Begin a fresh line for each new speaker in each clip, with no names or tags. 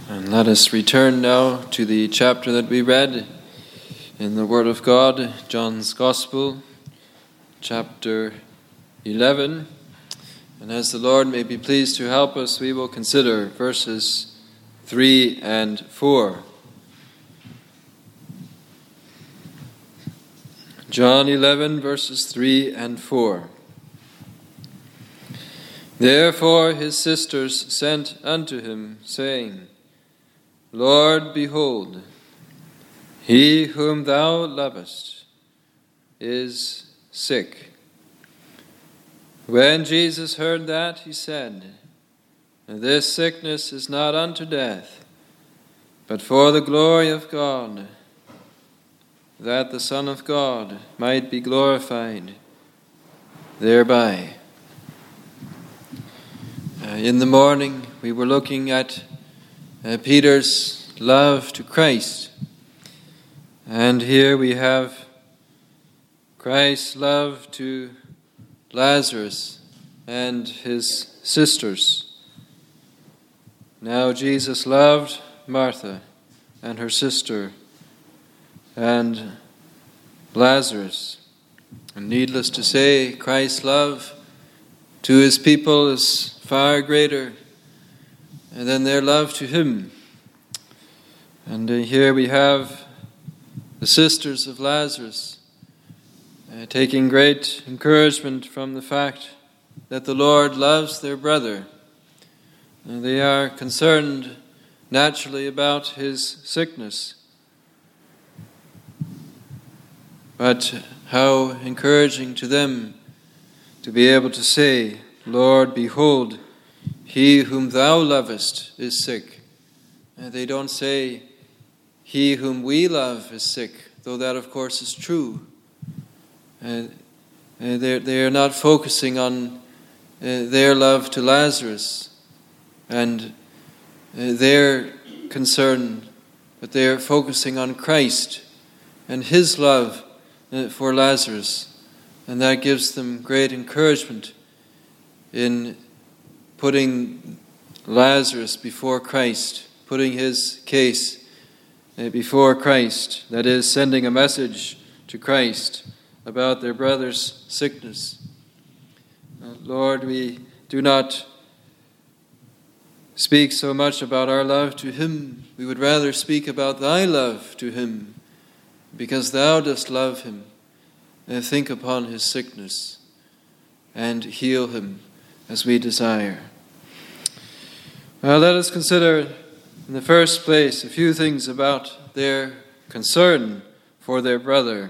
And let us return now to the chapter that we read in the Word of God, John's Gospel, chapter 11. And as the Lord may be pleased to help us, we will consider verses 3 and 4. John 11, verses 3 and 4. Therefore his sisters sent unto him, saying, Lord, behold, he whom thou lovest is sick. When Jesus heard that, he said, This sickness is not unto death, but for the glory of God, that the Son of God might be glorified thereby. In the morning, we were looking at Peter's love to Christ. And here we have Christ's love to Lazarus and his sisters. Now Jesus loved Martha and her sister and Lazarus. And needless to say, Christ's love to his people is far greater than their love to him. And here we have the sisters of Lazarus taking great encouragement from the fact that the Lord loves their brother. And they are concerned naturally about his sickness. But how encouraging to them to be able to say, Lord, behold, he whom thou lovest is sick. They don't say, he whom we love is sick, though that of course is true. They are not focusing on their love to Lazarus and their concern, but they are focusing on Christ and his love for Lazarus. And that gives them great encouragement in putting Lazarus before Christ, putting his case before Christ, that is, sending a message to Christ about their brother's sickness. Lord, we do not speak so much about our love to him. We would rather speak about thy love to him, because thou dost love him. Think upon his sickness and heal him as we desire. Well, let us consider in the first place a few things about their concern for their brother.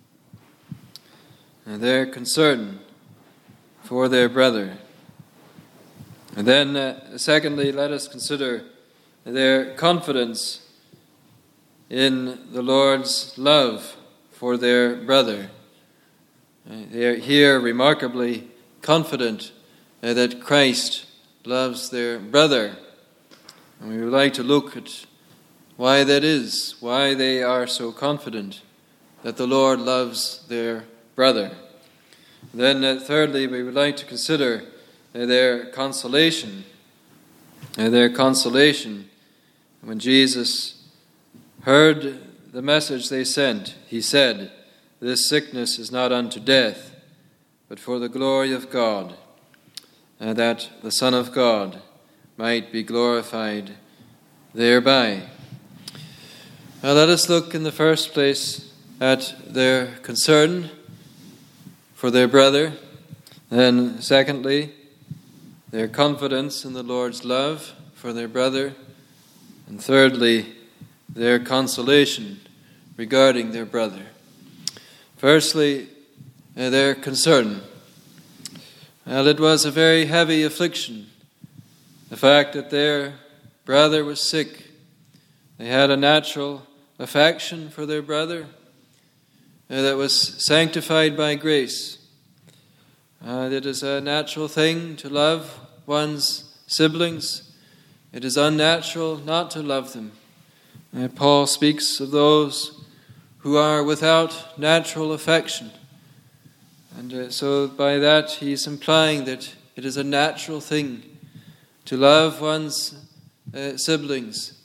And their concern for their brother. And then, secondly, let us consider their confidence in the Lord's love for their brother. They are here remarkably confident that Christ loves their brother. And we would like to look at why that is, why they are so confident that the Lord loves their brother. Then thirdly, we would like to consider their consolation. Their consolation. When Jesus heard the message they sent, he said, This sickness is not unto death, but for the glory of God, that the Son of God might be glorified thereby. Now let us look in the first place at their concern for their brother. Then secondly, their confidence in the Lord's love for their brother. And thirdly, their consolation regarding their brother. Firstly, their concern. Well, it was a very heavy affliction. The fact that their brother was sick. They had a natural affection for their brother that was sanctified by grace. It is a natural thing to love one's siblings. It is unnatural not to love them. Paul speaks of those who are without natural affection. And so by that he's implying that it is a natural thing to love one's siblings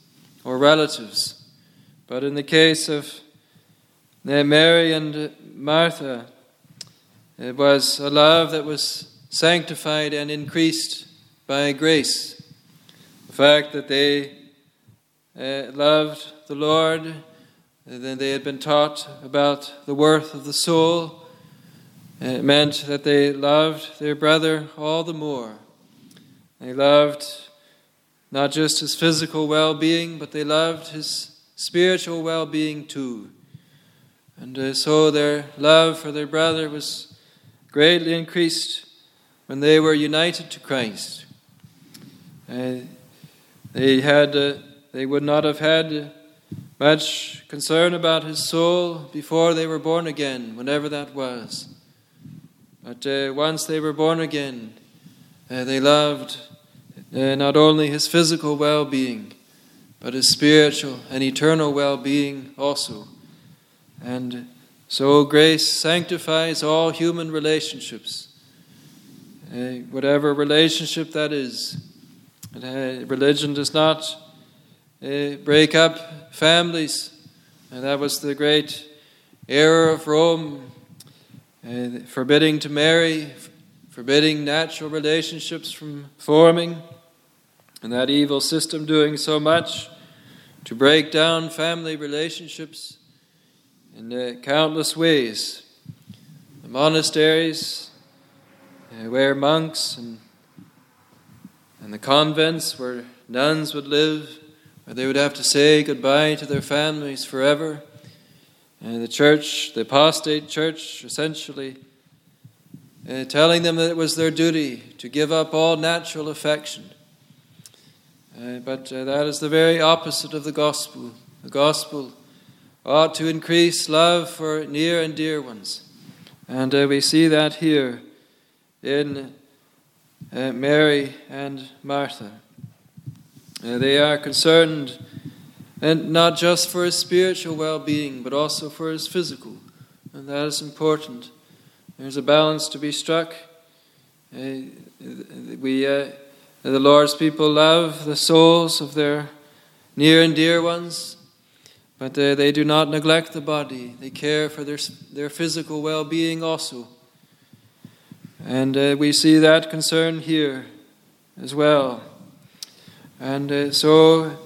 or relatives. But in the case of Mary and Martha, it was a love that was sanctified and increased by grace. The fact that they loved the Lord, then they had been taught about the worth of the soul. It meant that they loved their brother all the more. They loved not just his physical well-being, but they loved his spiritual well-being too. And so their love for their brother was greatly increased when they were united to Christ. They would not have had much concern about his soul before they were born again, whenever that was. But once they were born again, they loved not only his physical well-being, but his spiritual and eternal well-being also. And so grace sanctifies all human relationships, whatever relationship that is. Religion does not break up families. And that was the great error of Rome, forbidding to marry, forbidding natural relationships from forming, and that evil system doing so much to break down family relationships in countless ways. The monasteries, where monks and the convents where nuns would live, where they would have to say goodbye to their families forever. The church, the apostate church, essentially telling them that it was their duty to give up all natural affection. But that is the very opposite of the gospel. The gospel ought to increase love for near and dear ones. And we see that here in Mary and Martha. They are concerned, and not just for his spiritual well-being, but also for his physical. And that is important. There's a balance to be struck. The Lord's people love the souls of their near and dear ones, but they do not neglect the body. They care for their physical well-being also. And we see that concern here as well. And so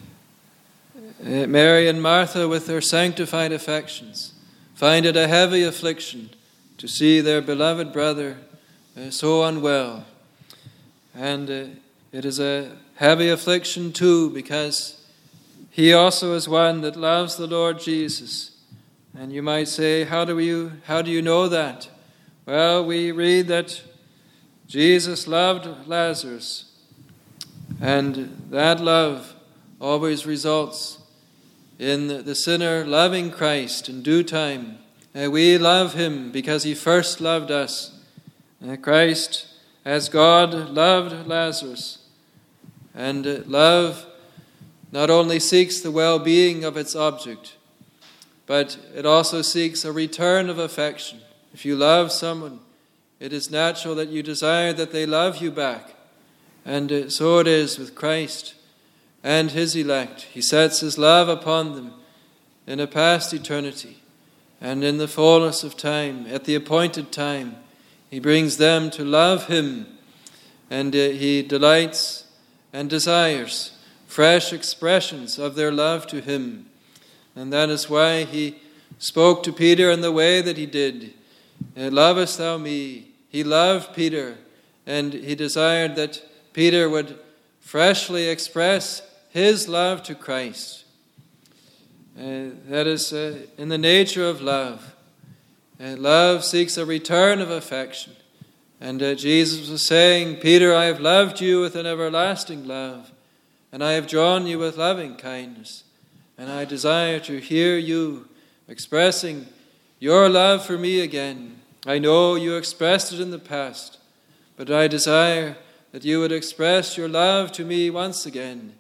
Mary and Martha, with their sanctified affections, find it a heavy affliction to see their beloved brother so unwell. And it is a heavy affliction too, because he also is one that loves the Lord Jesus. And you might say, how do you know that? Well, we read that Jesus loved Lazarus, and that love always results in the sinner loving Christ in due time. We love him because he first loved us. Christ, as God, loved Lazarus. And love not only seeks the well-being of its object, but it also seeks a return of affection. If you love someone, it is natural that you desire that they love you back. And so it is with Christ and his elect. He sets his love upon them in a past eternity. And in the fullness of time, at the appointed time, he brings them to love him. And he delights and desires fresh expressions of their love to him. And that is why he spoke to Peter in the way that he did. Lovest thou me? He loved Peter, and he desired that Peter would freshly express his love to Christ. That is in the nature of love. Love seeks a return of affection. And Jesus was saying, Peter, I have loved you with an everlasting love, and I have drawn you with loving kindness. And I desire to hear you expressing your love for me again. I know you expressed it in the past, but I desire that you would express your love to me once again.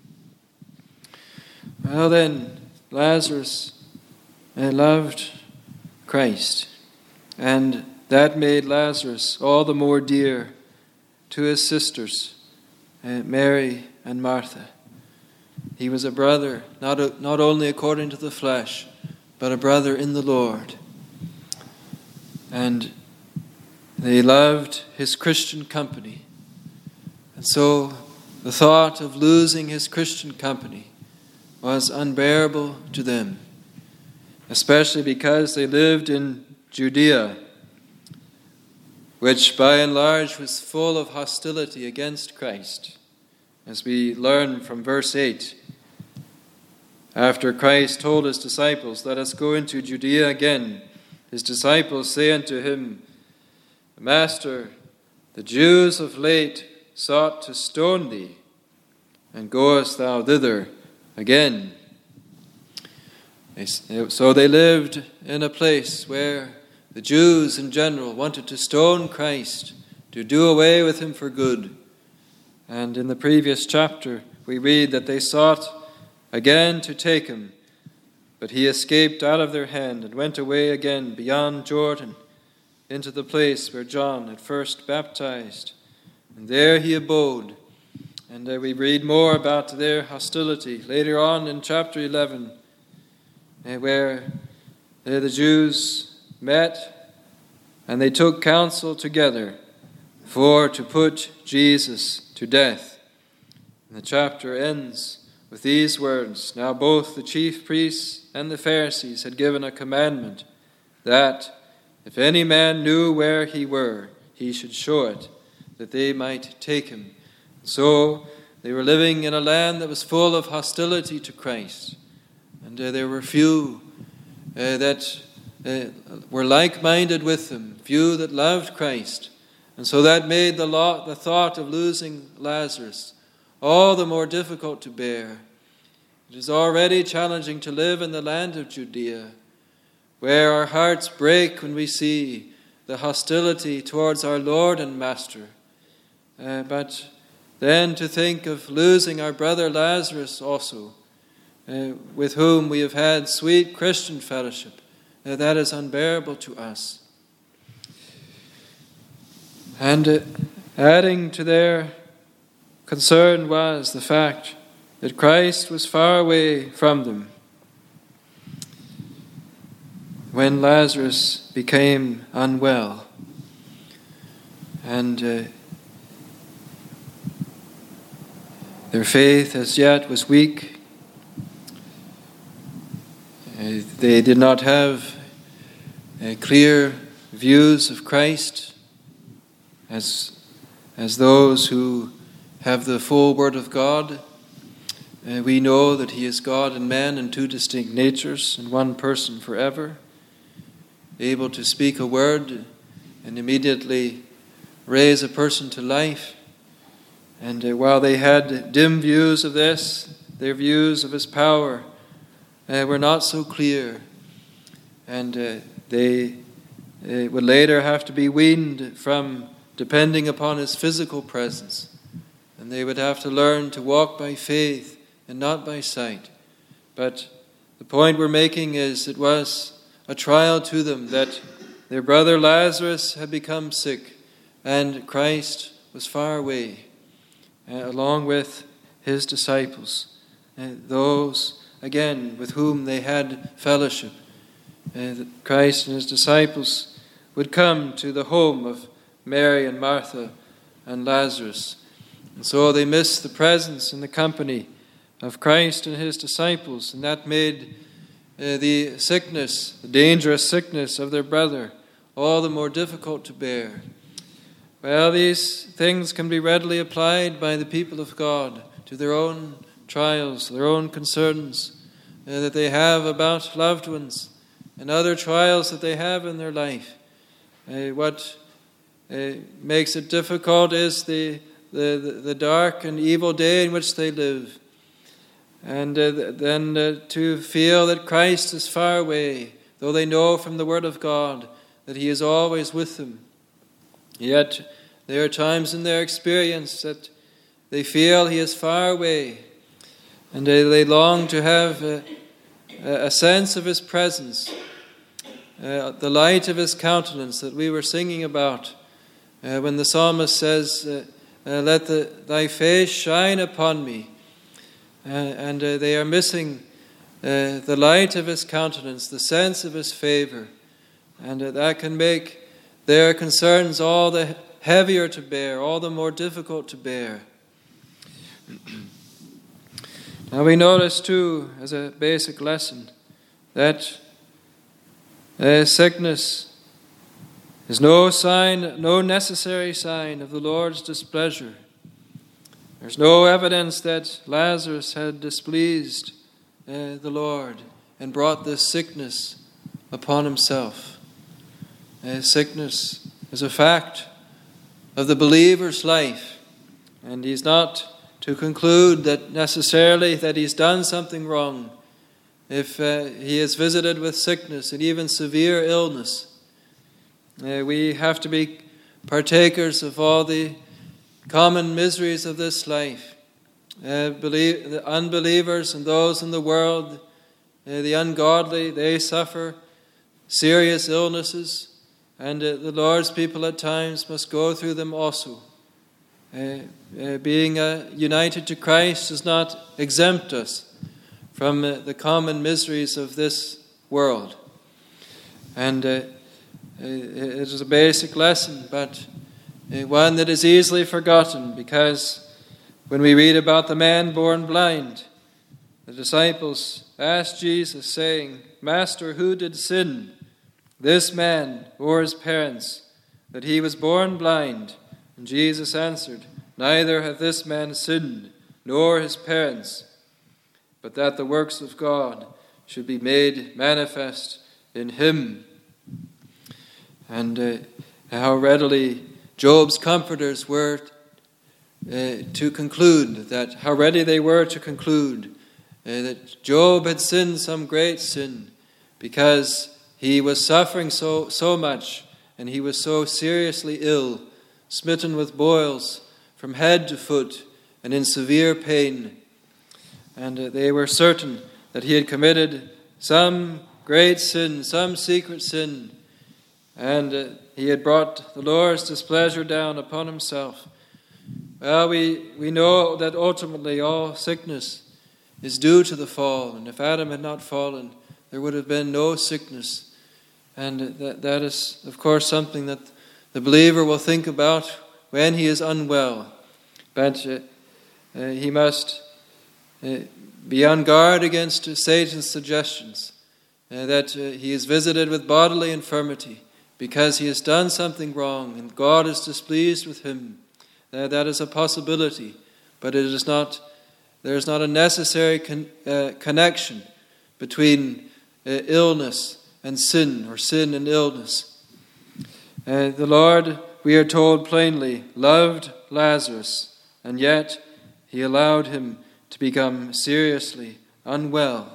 Well then, Lazarus loved Christ, and that made Lazarus all the more dear to his sisters, Mary and Martha. he was a brother, not only according to the flesh, but a brother in the Lord. And they loved his Christian company. And so the thought of losing his Christian company was unbearable to them, especially because they lived in Judea, which by and large was full of hostility against Christ. As we learn from verse 8, after Christ told his disciples, "Let us go into Judea again," his disciples say unto him, "Master, the Jews of late sought to stone thee, and goest thou thither again?" So they lived in a place where the Jews in general wanted to stone Christ, to do away with him for good. And in the previous chapter, we read that they sought again to take him, but he escaped out of their hand and went away again beyond Jordan into the place where John had first baptized. And there he abode. And we read more about their hostility later on in chapter 11, where the Jews met and they took counsel together for to put Jesus to death. And the chapter ends with these words, "Now both the chief priests and the Pharisees had given a commandment that if any man knew where he were, he should show it, that they might take him." So they were living in a land that was full of hostility to Christ. And there were few that were like-minded with them, few that loved Christ. And so that made the thought of losing Lazarus all the more difficult to bear. It is already challenging to live in the land of Judea, where our hearts break when we see the hostility towards our Lord and Master. But then to think of losing our brother Lazarus also, with whom we have had sweet Christian fellowship, that is unbearable to us. And adding to their concern was the fact that Christ was far away from them when Lazarus became unwell. And their faith as yet was weak. They did not have clear views of Christ as those who have the full Word of God. We know that he is God and man in two distinct natures, and one person forever, able to speak a word and immediately raise a person to life. And while they had dim views of this, their views of his power were not so clear. And they would later have to be weaned from depending upon his physical presence. And they would have to learn to walk by faith and not by sight. But the point we're making is it was a trial to them that their brother Lazarus had become sick and Christ was far away, along with his disciples, those, again, with whom they had fellowship. Christ and his disciples would come to the home of Mary and Martha and Lazarus. And so they missed the presence and the company of Christ and his disciples, and that made the sickness, the dangerous sickness of their brother, all the more difficult to bear. Well, these things can be readily applied by the people of God to their own trials, their own concerns that they have about loved ones, and other trials that they have in their life. What makes it difficult is the dark and evil day in which they live. And then to feel that Christ is far away, though they know from the Word of God that he is always with them. Yet there are times in their experience that they feel he is far away, and they long to have a sense of his presence, the light of his countenance that we were singing about when the psalmist says, "Let thy face shine upon me." and they are missing the light of his countenance, the sense of his favor, and that can make their concerns all the heavier to bear, all the more difficult to bear. Now we notice too, as a basic lesson, that sickness is no necessary sign of the Lord's displeasure. There's no evidence that Lazarus had displeased the Lord and brought this sickness upon himself. Sickness is a fact of the believer's life, and he's not to conclude that necessarily that he's done something wrong if he is visited with sickness and even severe illness. We have to be partakers of all the common miseries of this life. The unbelievers and those in the world, the ungodly, they suffer serious illnesses, and the Lord's people at times must go through them also. Being united to Christ does not exempt us from the common miseries of this world. And it is a basic lesson, but one that is easily forgotten, because when we read about the man born blind, the disciples asked Jesus, saying, "Master, who did sin, this man or his parents, that he was born blind?" And Jesus answered, "Neither hath this man sinned, nor his parents, but that the works of God should be made manifest in him." And how readily Job's comforters were to conclude that, how ready they were to conclude that Job had sinned some great sin, because he was suffering so much, and he was so seriously ill, smitten with boils from head to foot, and in severe pain. And they were certain that he had committed some great sin, some secret sin, and he had brought the Lord's displeasure down upon himself. Well, we know that ultimately all sickness is due to the fall, and if Adam had not fallen, there would have been no sickness. And that is, of course, something that the believer will think about when he is unwell. But he must be on guard against Satan's suggestions that he is visited with bodily infirmity because he has done something wrong and God is displeased with him. That is a possibility, but it is not. There is not a necessary connection between illness and sin, or sin and illness. The Lord, we are told plainly, loved Lazarus, and yet he allowed him to become seriously unwell.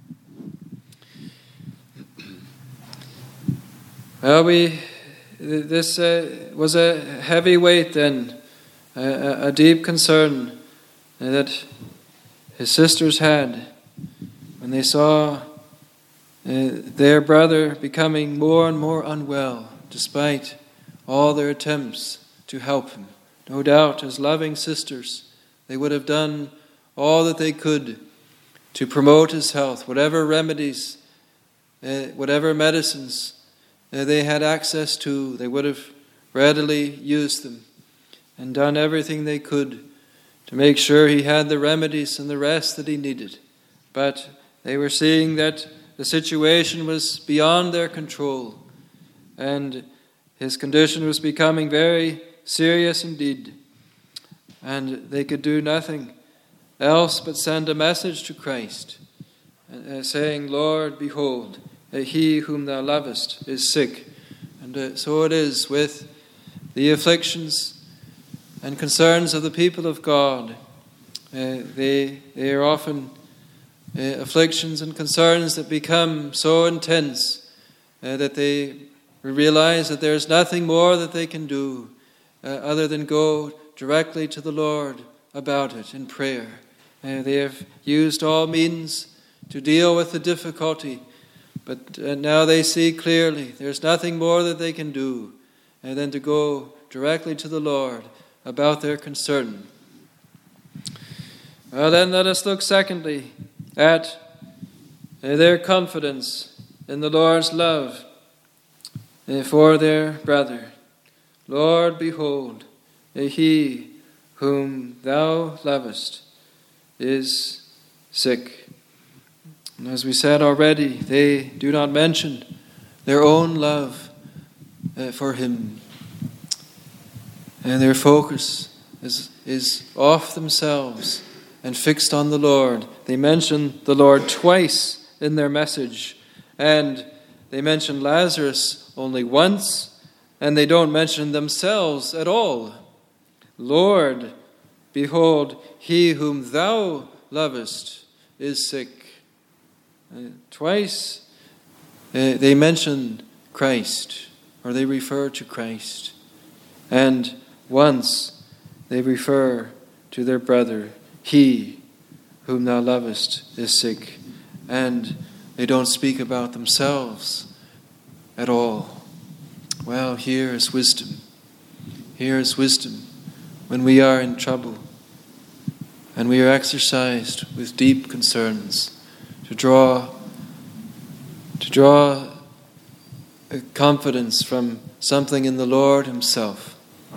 Well, this was a heavy weight then, a deep concern that his sisters had when they saw their brother becoming more and more unwell, despite all their attempts to help him. No doubt, as loving sisters, they would have done all that they could to promote his health, whatever remedies, whatever medicines they had access to, they would have readily used them and done everything they could to make sure he had the remedies and the rest that he needed. But they were seeing that the situation was beyond their control, and his condition was becoming very serious indeed. And they could do nothing else but send a message to Christ, saying, "Lord, behold, he whom thou lovest is sick." And so it is with the afflictions and concerns of the people of God. They are often afflictions and concerns that become so intense that they realize that there's nothing more that they can do other than go directly to the Lord about it in prayer. They have used all means to deal with the difficulty, but now they see clearly there's nothing more that they can do than to go directly to the Lord about their concern. Well, then let us look secondly at their confidence in the Lord's love for their brother. Lord, behold, he whom thou lovest is sick. And as we said already, they do not mention their own love for him. And their focus is off themselves and fixed on the Lord. They mention the Lord twice in their message, and they mention Lazarus only once, and they don't mention themselves at all. Lord, behold, he whom thou lovest is sick. Twice they mention Christ, or they refer to Christ, and once they refer to their brother. He whom thou lovest is sick. And they don't speak about themselves at all. Well, here is wisdom. Here is wisdom when we are in trouble and we are exercised with deep concerns to draw a confidence from something in the Lord himself.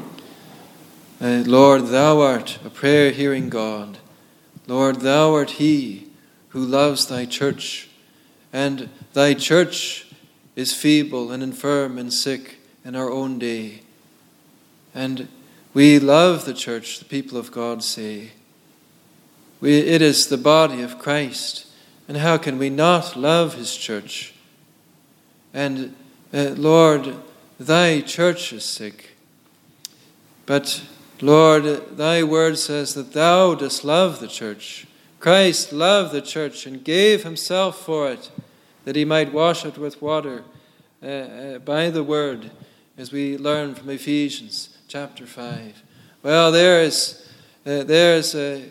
Lord, thou art a prayer-hearing God. Lord, thou art he who loves thy church, and thy church is feeble and infirm and sick in our own day. And we love the church, the people of God say. It is the body of Christ, and how can we not love his church? And Lord, thy church is sick. But Lord, thy word says that thou dost love the church. Christ loved the church and gave himself for it, that he might wash it with water by the word, as we learn from Ephesians chapter 5. Well, there's a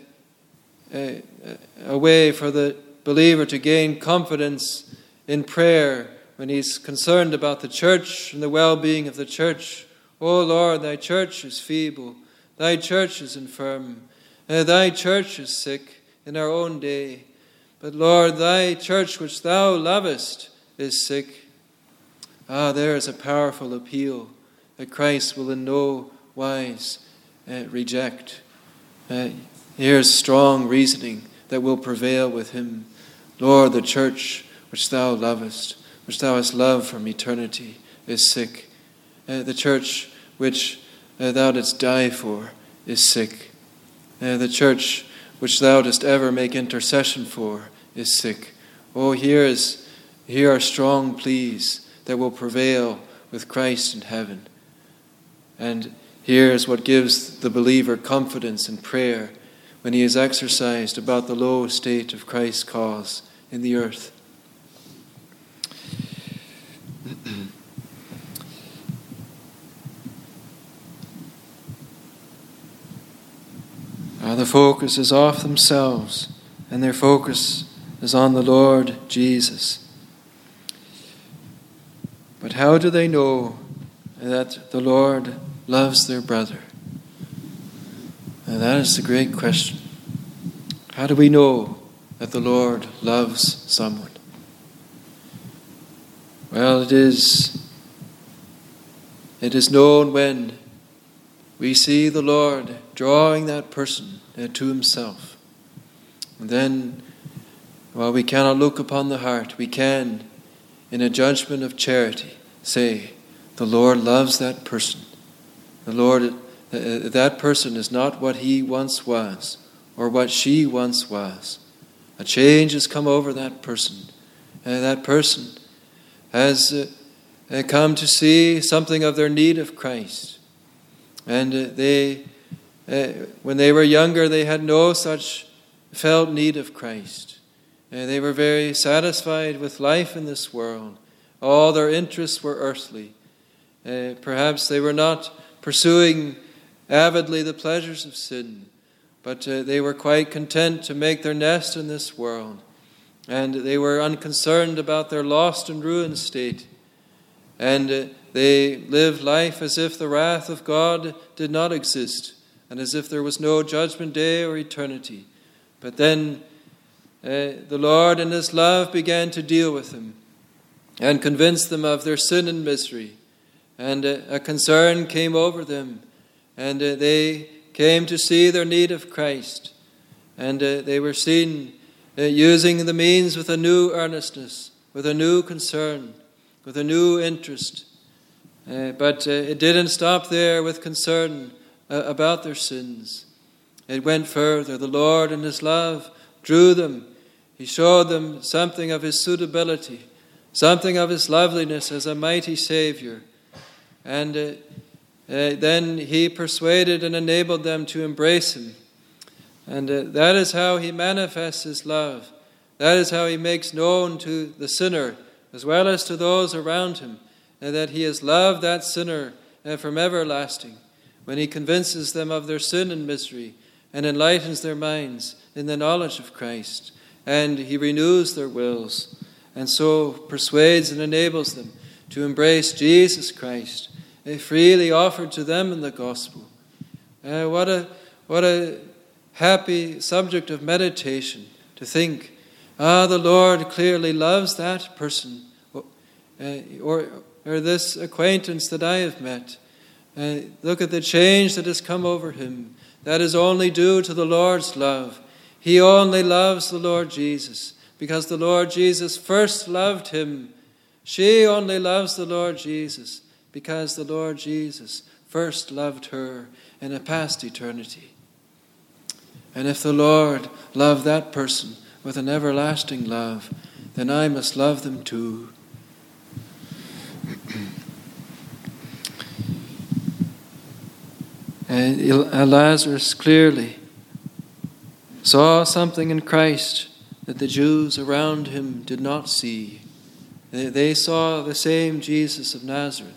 way for the believer to gain confidence in prayer when he's concerned about the church and the well-being of the church. Oh Lord, thy church is feeble. Thy church is infirm. Thy church is sick in our own day. But Lord, thy church which thou lovest is sick. There is a powerful appeal that Christ will in no wise reject. Here's strong reasoning that will prevail with him. Lord, the church which thou lovest, which thou hast loved from eternity, is sick. The church which thou didst die for is sick. The church which thou dost ever make intercession for is sick. Oh, here are strong pleas that will prevail with Christ in heaven. And here is what gives the believer confidence in prayer when he is exercised about the low state of Christ's cause in the earth. The focus is off themselves, and their focus is on the Lord Jesus. But how do they know that the Lord loves their brother? And that is the great question. How do we know that the Lord loves someone? Well, it is known when we see the Lord drawing that person to himself. And then, while we cannot look upon the heart, we can, in a judgment of charity, say, the Lord loves that person. The Lord, that person is not what he once was, or what she once was. A change has come over that person. That person has come to see something of their need of Christ. And when they were younger, they had no such felt need of Christ. They were very satisfied with life in this world. All their interests were earthly. Perhaps they were not pursuing avidly the pleasures of sin, but they were quite content to make their nest in this world. And they were unconcerned about their lost and ruined state. And they lived life as if the wrath of God did not exist, and as if there was no judgment day or eternity. But then the Lord in His love began to deal with them and convince them of their sin and misery. And a concern came over them, and they came to see their need of Christ. And they were seen using the means with a new earnestness, with a new concern, with a new interest. But it didn't stop there with concern about their sins. It went further. The Lord in His love drew them. He showed them something of His suitability, something of His loveliness as a mighty Savior. And then He persuaded and enabled them to embrace Him. And that is how He manifests His love. That is how He makes known to the sinner, as well as to those around him, that He has loved that sinner from everlasting, when He convinces them of their sin and misery and enlightens their minds in the knowledge of Christ, and He renews their wills, and so persuades and enables them to embrace Jesus Christ, freely offered to them in the gospel. What a happy subject of meditation to think, the Lord clearly loves that person, or this acquaintance that I have met. Look at the change that has come over him. That is only due to the Lord's love. He only loves the Lord Jesus because the Lord Jesus first loved him. She only loves the Lord Jesus because the Lord Jesus first loved her in a past eternity. And if the Lord loved that person with an everlasting love, then I must love them too. Lazarus clearly saw something in Christ that the Jews around him did not see. They saw the same Jesus of Nazareth.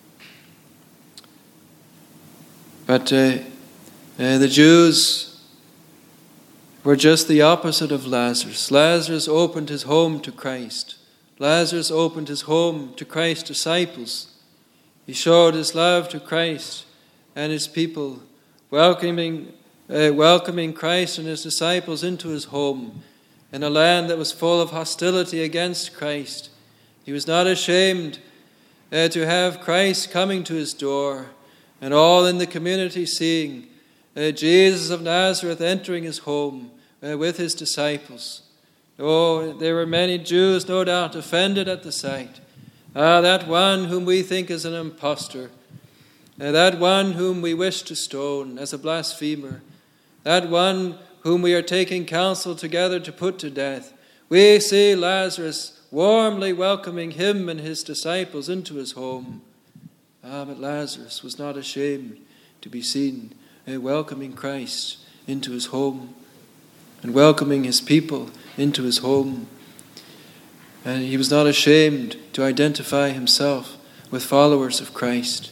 But the Jews were just the opposite of Lazarus. Lazarus opened his home to Christ. Lazarus opened his home to Christ's disciples. He showed his love to Christ and his people, welcoming Christ and his disciples into his home in a land that was full of hostility against Christ. He was not ashamed to have Christ coming to his door, and all in the community seeing Jesus of Nazareth entering his home with his disciples. Oh, there were many Jews, no doubt, offended at the sight. That one whom we think is an impostor, that one whom we wish to stone as a blasphemer, that one whom we are taking counsel together to put to death. We see Lazarus warmly welcoming him and his disciples into his home. But Lazarus was not ashamed to be seen welcoming Christ into his home and welcoming his people into his home. And he was not ashamed to identify himself with followers of Christ.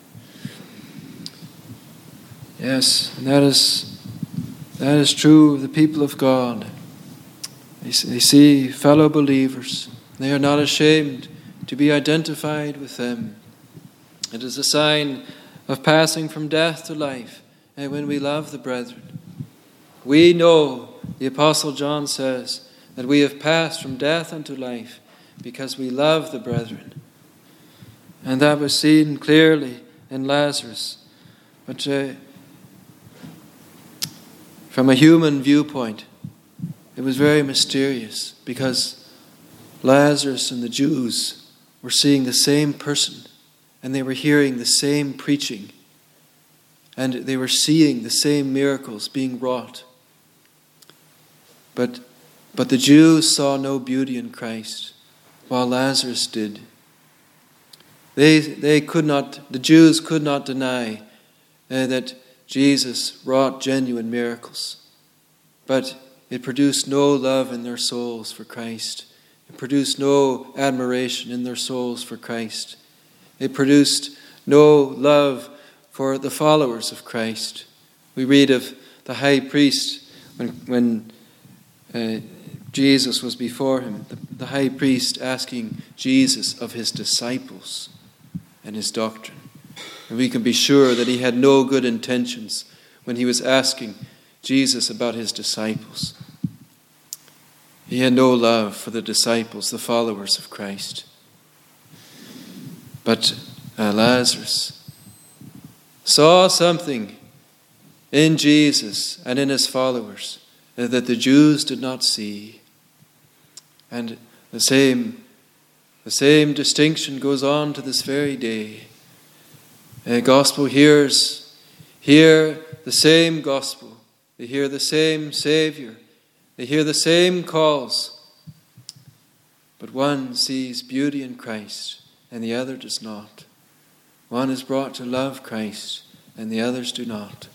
Yes, and that is true of the people of God. They see fellow believers. They are not ashamed to be identified with them. It is a sign of passing from death to life when we love the brethren. We know, the Apostle John says, that we have passed from death unto life because we love the brethren. And that was seen clearly in Lazarus. But from a human viewpoint, it was very mysterious because Lazarus and the Jews were seeing the same person, and they were hearing the same preaching, and they were seeing the same miracles being wrought. But the Jews saw no beauty in Christ, while Lazarus did. The Jews could not deny that Jesus wrought genuine miracles, but it produced no love in their souls for Christ. It produced no admiration in their souls for Christ. It produced no love for the followers of Christ. We read of the high priest when Jesus was before him, the high priest asking Jesus of his disciples and his doctrine. And we can be sure that he had no good intentions when he was asking Jesus about his disciples. He had no love for the disciples, the followers of Christ. But Lazarus saw something in Jesus and in his followers that the Jews did not see. And the same distinction goes on to this very day. Gospel hearers hear the same gospel. They hear the same Savior. They hear the same calls. But one sees beauty in Christ and the other does not. One is brought to love Christ and the others do not.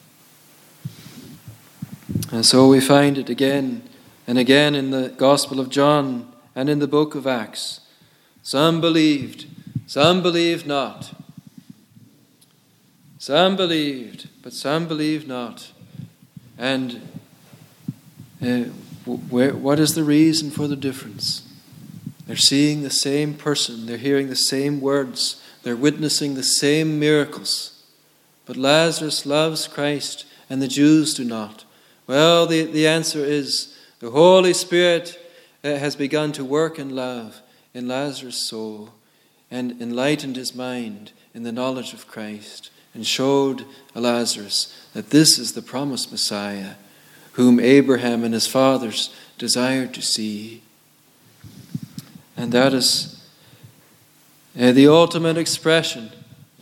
And so we find it again and again in the Gospel of John and in the book of Acts. Some believed, some believed not. Some believed, but some believed not. And what is the reason for the difference? They're seeing the same person, they're hearing the same words, they're witnessing the same miracles. But Lazarus loves Christ and the Jews do not. Well, the answer is the Holy Spirit has begun to work in love in Lazarus' soul and enlightened his mind in the knowledge of Christ and showed Lazarus that this is the promised Messiah whom Abraham and his fathers desired to see. And that is the ultimate expression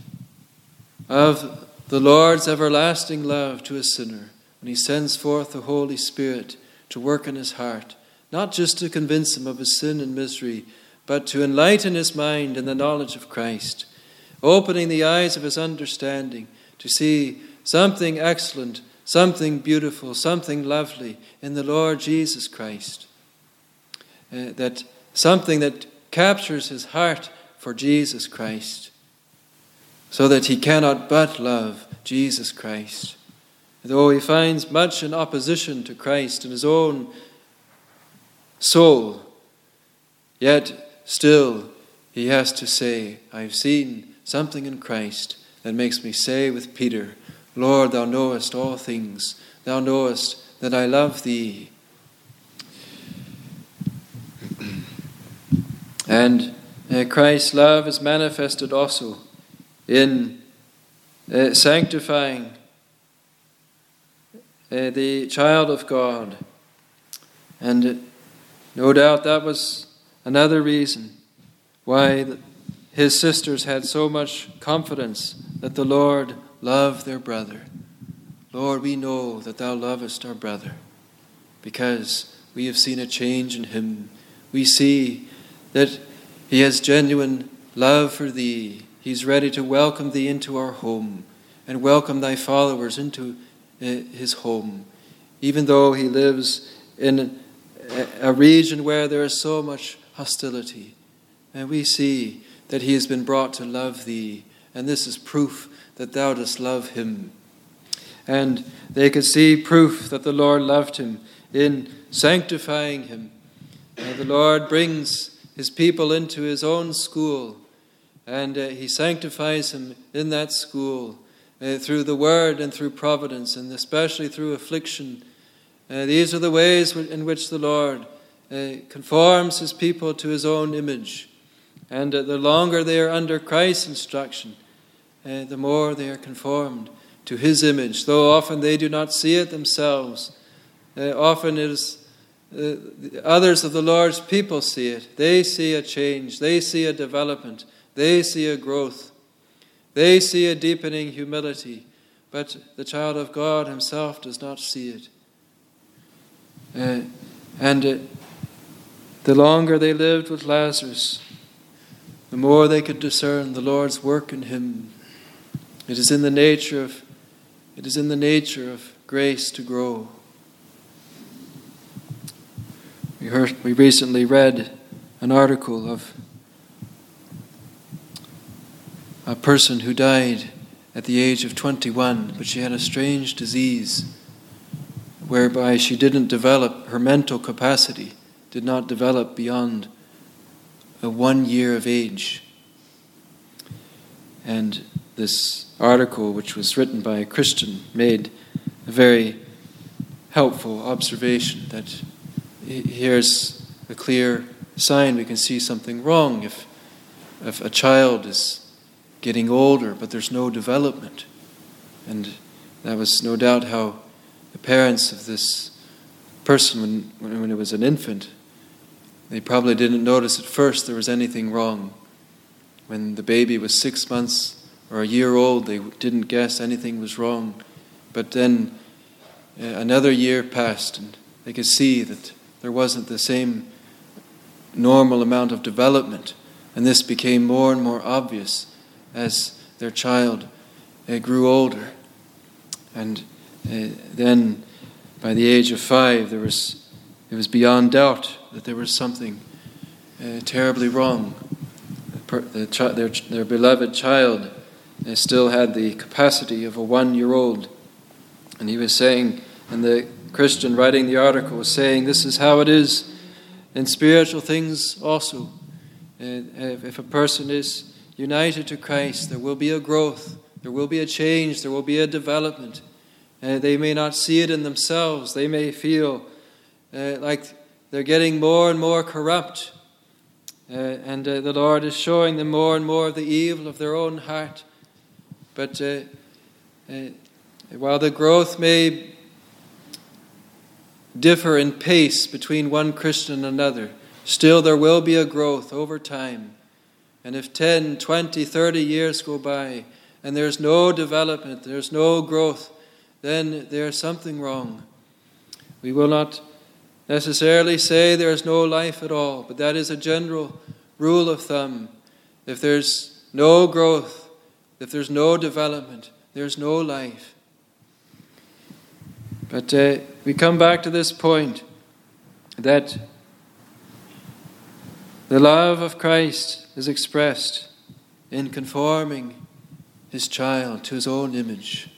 of the Lord's everlasting love to a sinner when he sends forth the Holy Spirit to work in his heart, not just to convince him of his sin and misery, but to enlighten his mind in the knowledge of Christ, opening the eyes of his understanding to see something excellent, something beautiful, something lovely in the Lord Jesus Christ. That something that captures his heart for Jesus Christ, so that he cannot but love Jesus Christ. Though he finds much in opposition to Christ in his own soul, yet still he has to say, I've seen something in Christ that makes me say with Peter, Lord, thou knowest all things. Thou knowest that I love thee. And Christ's love is manifested also in sanctifying the child of God. And no doubt that was another reason why his sisters had so much confidence that the Lord loved their brother. Lord, we know that thou lovest our brother because we have seen a change in him. We see that he has genuine love for thee. He's ready to welcome thee into our home and welcome thy followers into his home, even though he lives in a region where there is so much hostility. And we see that he has been brought to love thee, and this is proof that thou dost love him. And they could see proof that the Lord loved him in sanctifying him. And the Lord brings his people into his own school, and he sanctifies him in that school through the word and through providence, and especially through affliction. These are the ways in which the Lord conforms his people to his own image. And the longer they are under Christ's instruction, the more they are conformed to his image, though often they do not see it themselves. Often it is others of the Lord's people see it. They see a change. They see a development. They see a growth. They see a deepening humility. But the child of God himself does not see it. The longer they lived with Lazarus, the more they could discern the Lord's work in him. It is in the nature of grace to grow. We recently read an article of a person who died at the age of 21, but she had a strange disease whereby she didn't develop, her mental capacity did not develop beyond 1 year of age. And this article, which was written by a Christian, made a very
helpful observation that here's a clear sign we can see something wrong if a child is getting older but there's no development. And that was no doubt how the parents of this person, when it was an infant, they probably didn't notice at first there was anything wrong. When the baby was 6 months or a year old, they didn't guess anything was wrong. But then another year passed and they could see that there wasn't the same normal amount of development. And this became more and more obvious as their child grew older. And then by the age of 5, it was beyond doubt that there was something terribly wrong. Their beloved child still had the capacity of a 1-year-old. And he was saying, and the Christian writing the article was saying, this is how it is in spiritual things also. If a person is united to Christ, there will be a growth, there will be a change, there will be a development. They may not see it in themselves. They may feel like they're getting more and more corrupt. And the Lord is showing them more and more of the evil of their own heart. But while the growth may differ in pace between one Christian and another, still there will be a growth over time. And if 10, 20, 30 years go by and there's no development, there's no growth, then there's something wrong. We will not necessarily say there's no life at all, but that is a general rule of thumb. If there's no growth, if there's no development, there's no life. But we come back to this point that the love of Christ is expressed in conforming his child to his own image.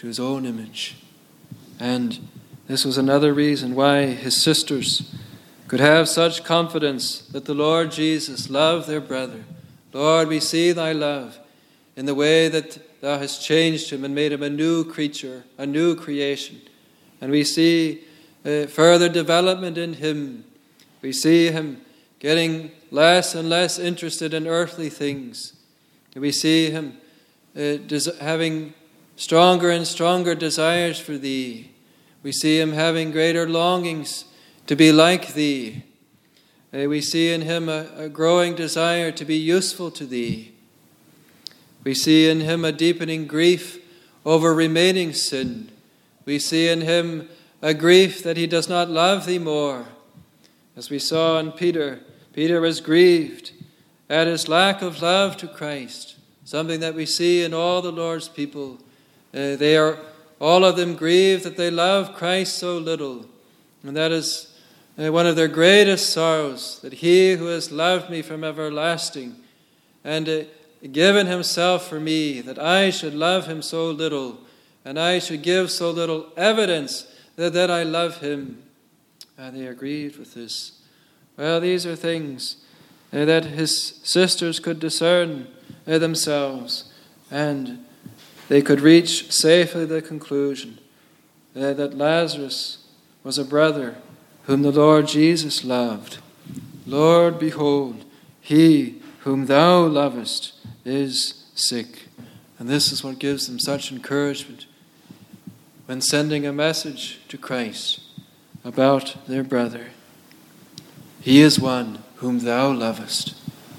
And this was another reason why his sisters could have such confidence that the Lord Jesus loved their brother. Lord, we see thy love in the way that thou hast changed him and made him a new creature, a new creation. And we see further development in him. We see him getting less and less interested in earthly things. We see him having stronger and stronger desires for thee. We see him having greater longings to be like thee. We see in him a growing desire to be useful to thee. We see in him a deepening grief over remaining sin. We see in him a grief that he does not love thee more. As we saw in Peter, Peter was grieved at his lack of love to Christ, something that we see in all the Lord's people. They are all of them grieved that they love Christ so little. And that is one of their greatest sorrows, that he who has loved me from everlasting and given himself for me, that I should love him so little, and I should give so little evidence that I love him. And they are grieved with this. Well, these are things that his sisters could discern themselves, and they could reach safely the conclusion that Lazarus was a brother whom the Lord Jesus loved. Lord, behold, he whom thou lovest is sick. And this is what gives them such encouragement when sending a message to Christ about their brother. He is one whom thou lovest.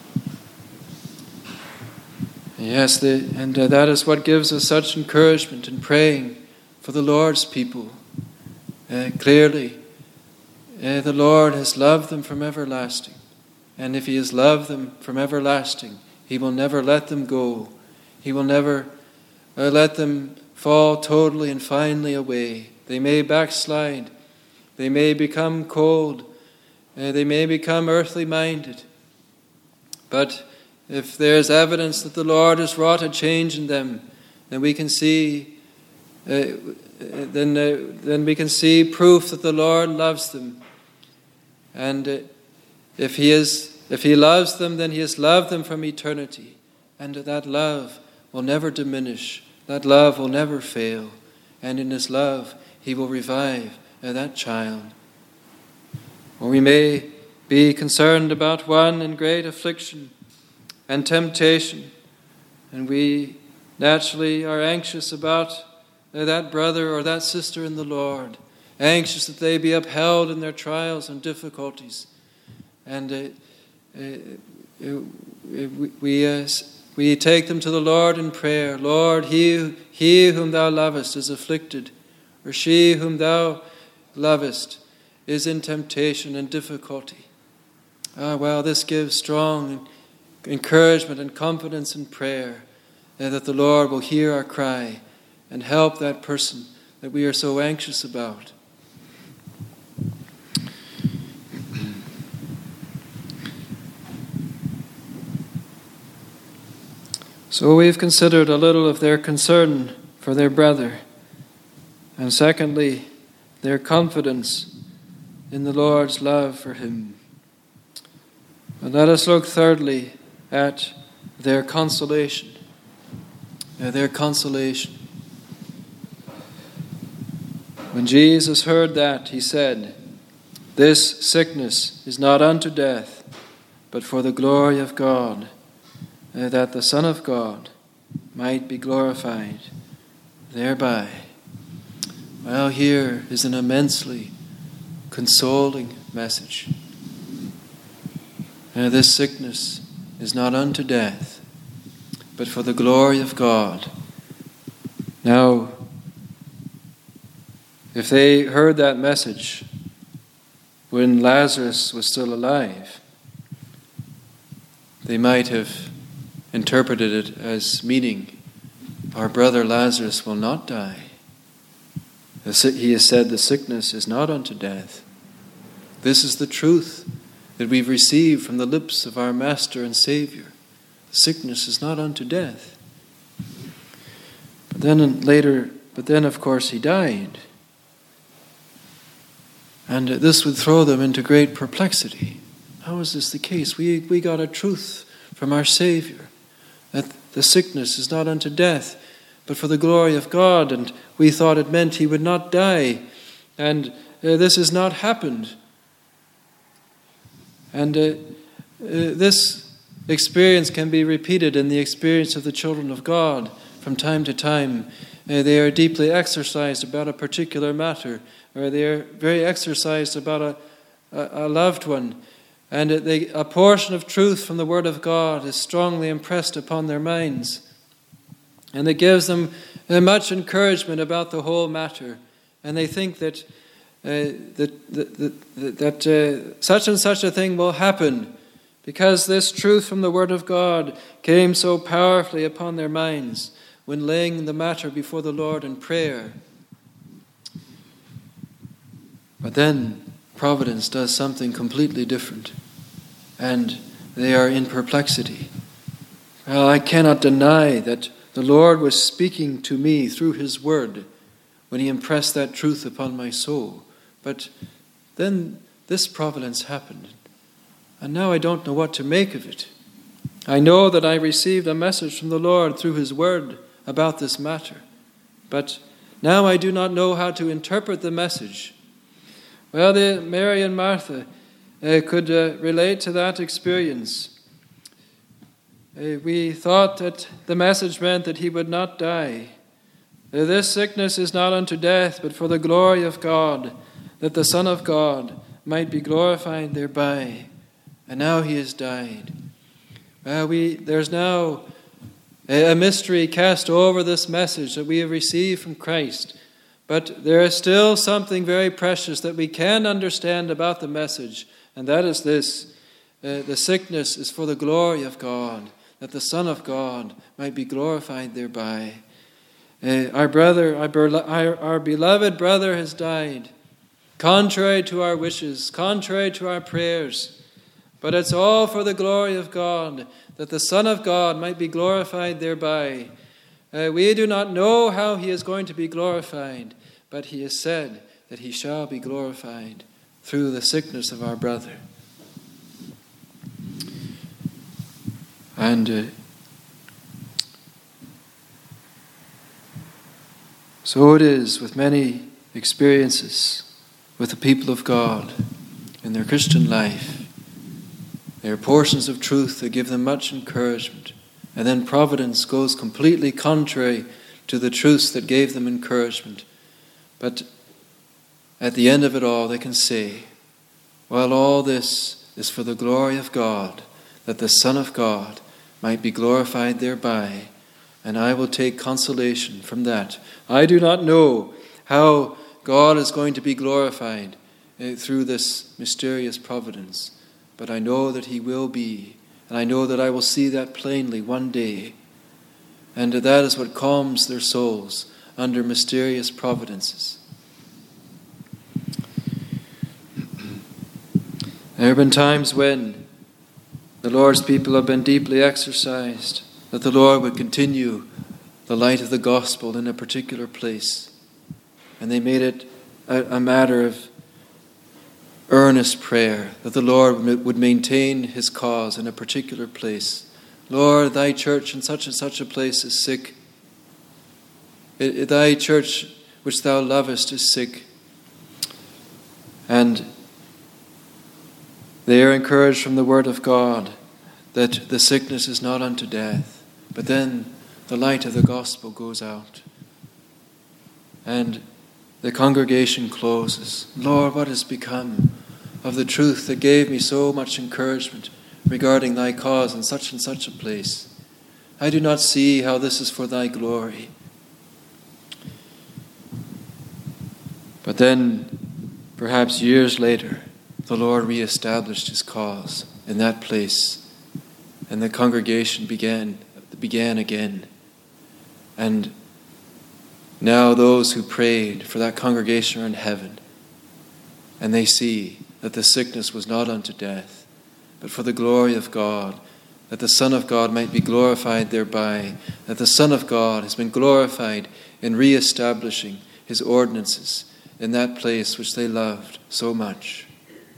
Yes, that is what gives us such encouragement in praying for the Lord's people. Clearly, the Lord has loved them from everlasting. And if he has loved them from everlasting, he will never let them go. He will never let them fall totally and finally away. They may backslide. They may become cold. They may become earthly minded. But if there is evidence that the Lord has wrought a change in them, then we can see then we can see proof that the Lord loves them. And if he loves them, then he has loved them from eternity. And that love will never diminish. That love will never fail. And in his love, he will revive that child. Or we may be concerned about one in great affliction and temptation, and we naturally are anxious about that brother or that sister in the Lord, anxious that they be upheld in their trials and difficulties. And we take them to the Lord in prayer. Lord, he whom thou lovest is afflicted, or she whom thou lovest is in temptation and difficulty. This gives strong encouragement and confidence in prayer that the Lord will hear our cry and help that person that we are so anxious about. So we've considered a little of their concern for their brother, and secondly, their confidence in the Lord's love for him. And let us look thirdly at their consolation. Their consolation. When Jesus heard that, he said, "This sickness is not unto death, but for the glory of God, that the Son of God might be glorified thereby." Well, here is an immensely consoling message. This sickness is not unto death, but for the glory of God. Now, if they heard that message when Lazarus was still alive, they might have interpreted it as meaning, our brother Lazarus will not die. He has said the sickness is not unto death. This is the truth that we've received from the lips of our Master and Savior. Sickness is not unto death. But then of course he died. And this would throw them into great perplexity. How is this the case? We got a truth from our Savior that the sickness is not unto death, but for the glory of God, and we thought it meant he would not die, and this has not happened. And this experience can be repeated in the experience of the children of God from time to time. They are deeply exercised about a particular matter, or they are very exercised about a loved one, and a portion of truth from the Word of God is strongly impressed upon their minds. And it gives them much encouragement about the whole matter. And they think that such and such a thing will happen because this truth from the Word of God came so powerfully upon their minds when laying the matter before the Lord in prayer. But then Providence does something completely different, and they are in perplexity. Well, I cannot deny that the Lord was speaking to me through His Word when He impressed that truth upon my soul. But then this providence happened, and now I don't know what to make of it. I know that I received a message from the Lord through His Word about this matter, but now I do not know how to interpret the message. Well, Mary and Martha could relate to that experience. We thought that the message meant that he would not die. This sickness is not unto death, but for the glory of God, that the Son of God might be glorified thereby. And now he has died. There's now a mystery cast over this message that we have received from Christ. But there is still something very precious that we can understand about the message, and that is this. The sickness is for the glory of God, that the Son of God might be glorified thereby. Our beloved brother has died, contrary to our wishes, contrary to our prayers. But it's all for the glory of God, that the Son of God might be glorified thereby. We do not know how he is going to be glorified, but he has said that he shall be glorified through the sickness of our brother. And so it is with many experiences with the people of God in their Christian life. There are portions of truth that give them much encouragement, and then providence goes completely contrary to the truths that gave them encouragement. But at the end of it all, they can say, well, all this is for the glory of God, that the Son of God might be glorified thereby, and I will take consolation from that. I do not know how God is going to be glorified through this mysterious providence, but I know that he will be, and I know that I will see that plainly one day. And that is what calms their souls under mysterious providences. There have been times when the Lord's people have been deeply exercised, that the Lord would continue the light of the gospel in a particular place. And they made it a matter of earnest prayer, that the Lord would maintain his cause in a particular place. Lord, thy church in such and such a place is sick. Thy church which thou lovest is sick. And they are encouraged from the word of God that the sickness is not unto death. But then the light of the gospel goes out, and the congregation closes. Lord, what has become of the truth that gave me so much encouragement regarding thy cause in such and such a place? I do not see how this is for thy glory. But then, perhaps years later, the Lord reestablished his cause in that place, and the congregation began again. And now those who prayed for that congregation are in heaven, and they see that the sickness was not unto death, but for the glory of God, that the Son of God might be glorified thereby, that the Son of God has been glorified in reestablishing his ordinances in that place which they loved so much.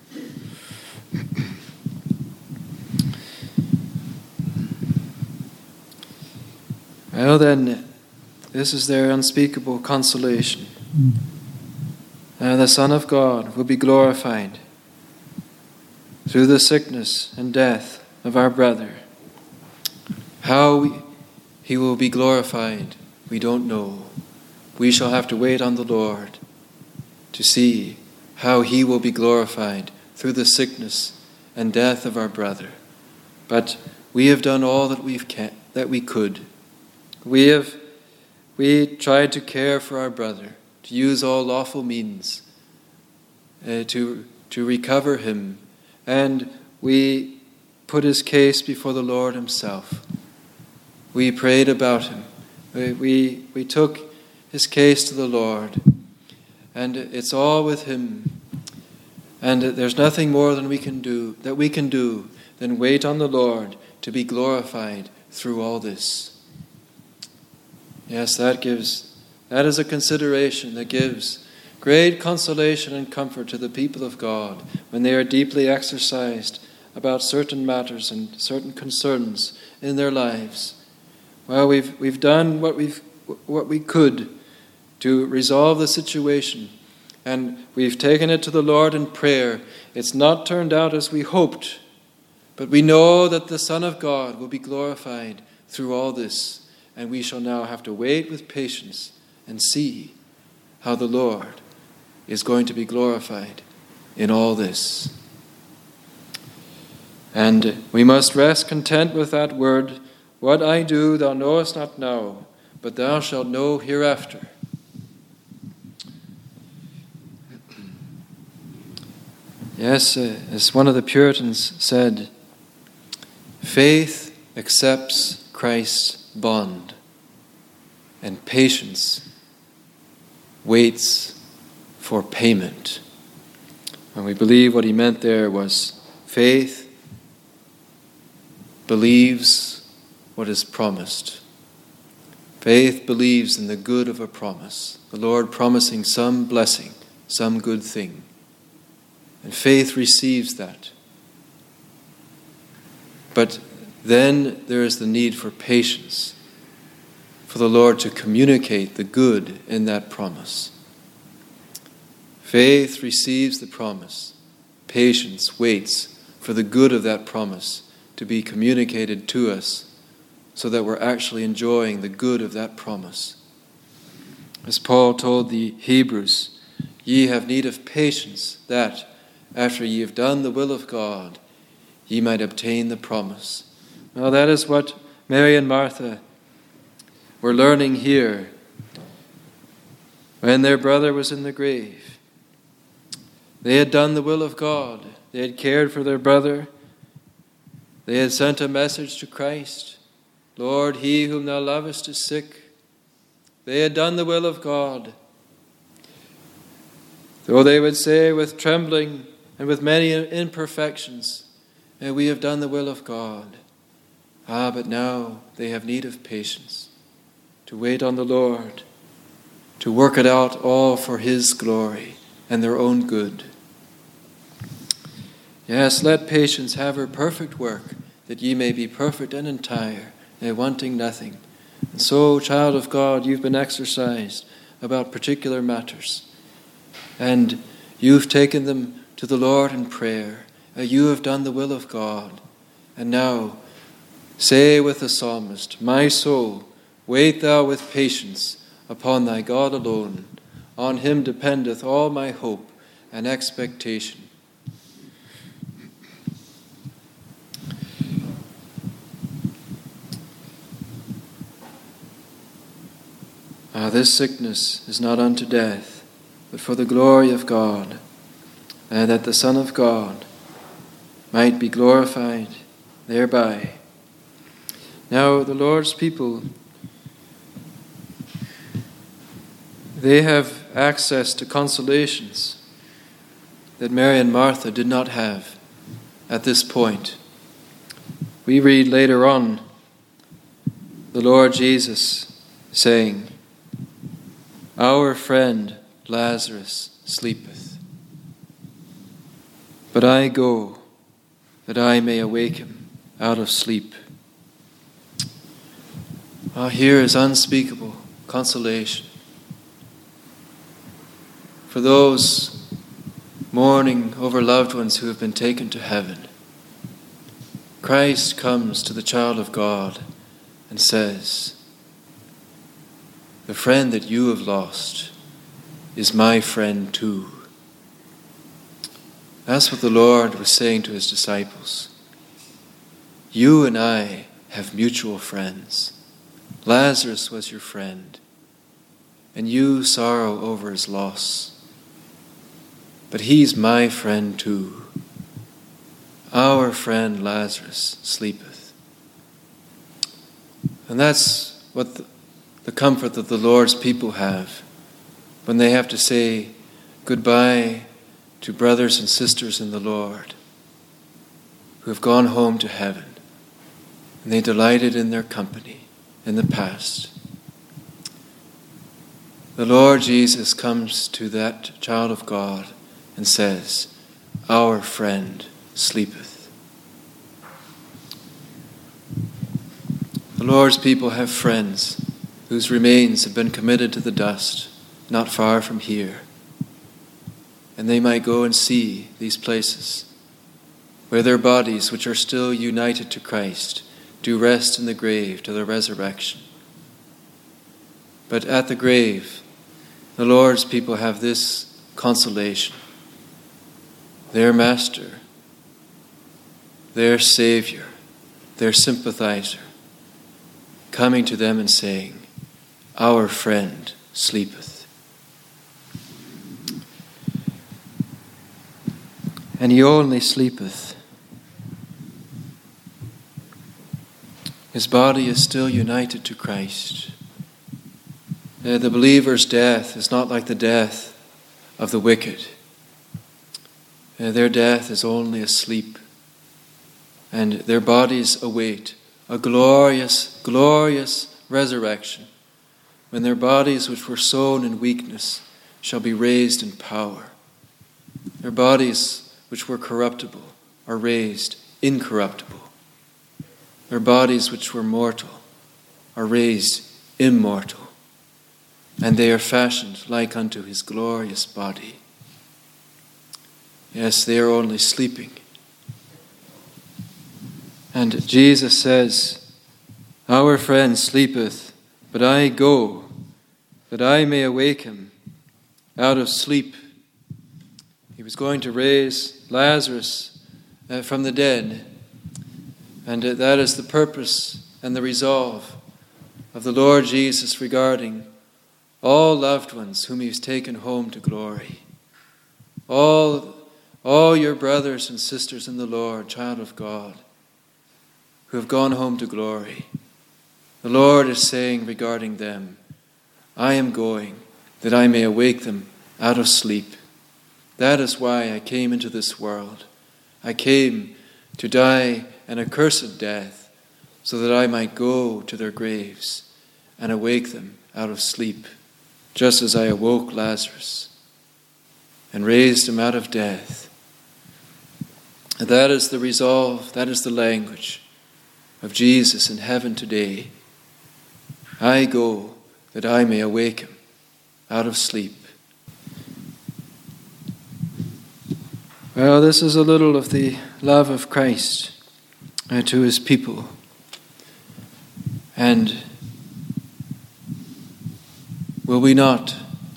Well then, this is their unspeakable consolation. The Son of God will be glorified through the sickness and death of our brother. How he will be glorified, we don't know. We shall have to wait on the Lord to see how he will be glorified through the sickness and death of our brother. But we have done all that we could. We tried to care for our brother, to use all lawful means to recover him, and we put his case before the Lord himself. We prayed about him. We took his case to the Lord, and it's all with him. And there's nothing more than we can do than wait on the Lord to be glorified through all this. Yes, that is a consideration that gives great consolation and comfort to the people of God when they are deeply exercised about certain matters and certain concerns in their lives. Well, we've done what we could to resolve the situation, and we've taken it to the Lord in prayer. It's not turned out as we hoped, but we know that the Son of God will be glorified through all this. And we shall now have to wait with patience and see how the Lord is going to be glorified in all this. And we must rest content with that word, what I do thou knowest not now, but thou shalt know hereafter. Yes, as one of the Puritans said, faith accepts Christ's bond, and patience waits for payment. And we believe what he meant there was faith believes what is promised. Faith believes in the good of a promise, the Lord promising some blessing, some good thing. And faith receives that. But then there is the need for patience, for the Lord to communicate the good in that promise. Faith receives the promise. Patience waits for the good of that promise to be communicated to us so that we're actually enjoying the good of that promise. As Paul told the Hebrews, ye have need of patience, that, after ye have done the will of God, ye might obtain the promise. Well, that is what Mary and Martha were learning here when their brother was in the grave. They had done the will of God. They had cared for their brother. They had sent a message to Christ. Lord, he whom thou lovest is sick. They had done the will of God. Though they would say with trembling and with many imperfections, we have done the will of God. But now they have need of patience, to wait on the Lord, to work it out all for his glory and their own good. Yes, let patience have her perfect work, that ye may be perfect and entire, wanting nothing. And so, child of God, you've been exercised about particular matters, and you've taken them to the Lord in prayer. You have done the will of God. And now, say with the psalmist, my soul, wait thou with patience upon thy God alone. On him dependeth all my hope and expectation. This sickness is not unto death, but for the glory of God, and that the Son of God might be glorified thereby. Now the Lord's people, they have access to consolations that Mary and Martha did not have at this point. We read later on the Lord Jesus saying, our friend Lazarus sleepeth, but I go that I may awake him out of sleep. Here is unspeakable consolation for those mourning over loved ones who have been taken to heaven. Christ comes to the child of God and says, the friend that you have lost is my friend too. That's what the Lord was saying to his disciples. You and I have mutual friends. Lazarus was your friend, and you sorrow over his loss. But he's my friend too. Our friend Lazarus sleepeth. And that's what the comfort that the Lord's people have when they have to say goodbye to brothers and sisters in the Lord who have gone home to heaven, and they delighted in their company in the past. The Lord Jesus comes to that child of God and says, our friend sleepeth. The Lord's people have friends whose remains have been committed to the dust, not far from here. And they might go and see these places where their bodies, which are still united to Christ, do rest in the grave to the resurrection. But at the grave, the Lord's people have this consolation. Their Master, their Savior, their sympathizer, coming to them and saying, our friend sleepeth. And he only sleepeth. His body is still united to Christ. The believer's death is not like the death of the wicked. Their death is only a sleep, and their bodies await a glorious, glorious resurrection, when their bodies which were sown in weakness shall be raised in power. Their bodies which were corruptible are raised incorruptible. Their bodies which were mortal are raised immortal. And they are fashioned like unto his glorious body. Yes, they are only sleeping. And Jesus says, our friend sleepeth, but I go, that I may awake him out of sleep. He was going to raise Lazarus from the dead. And that is the purpose and the resolve of the Lord Jesus regarding all loved ones whom He's taken home to glory. All your brothers and sisters in the Lord, child of God, who have gone home to glory. The Lord is saying regarding them, I am going that I may awake them out of sleep. That is why I came into this world. I came to die an accursed death, so that I might go to their graves and awake them out of sleep, just as I awoke Lazarus and raised him out of death. And that is the resolve, that is the language of Jesus in heaven today. I go that I may awake him out of sleep. Well, this is a little of the love of Christ to His people. And will we not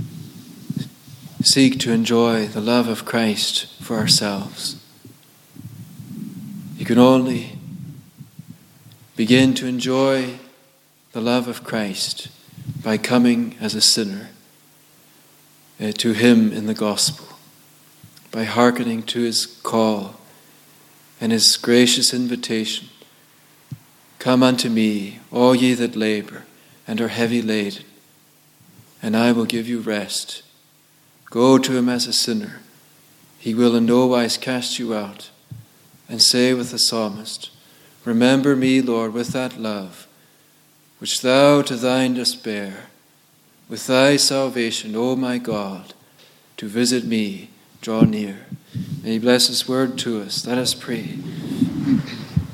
seek to enjoy the love of Christ for ourselves? You can only begin to enjoy the love of Christ by coming as a sinner to Him in the gospel, by hearkening to His call and His gracious invitation. Come unto me, all ye that labor and are heavy laden, and I will give you rest. Go to Him as a sinner. He will in no wise cast you out. And say with the psalmist, remember me, Lord, with that love which thou to thine dost bear, with thy salvation, O my God, to visit me, draw near. May He bless His word to us. Let us pray.